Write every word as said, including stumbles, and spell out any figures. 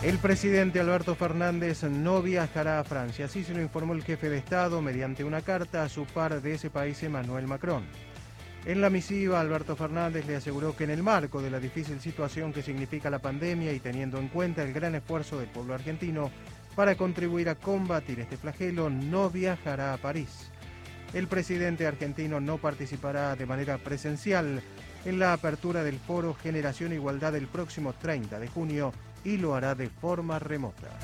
El presidente Alberto Fernández no viajará a Francia, así se lo informó el jefe de Estado mediante una carta a su par de ese país, Emmanuel Macron. En la misiva, Alberto Fernández le aseguró que en el marco de la difícil situación que significa la pandemia y teniendo en cuenta el gran esfuerzo del pueblo argentino para contribuir a combatir este flagelo, no viajará a París. El presidente argentino no participará de manera presencial en la apertura del foro Generación Igualdad el próximo treinta de junio y lo hará de forma remota.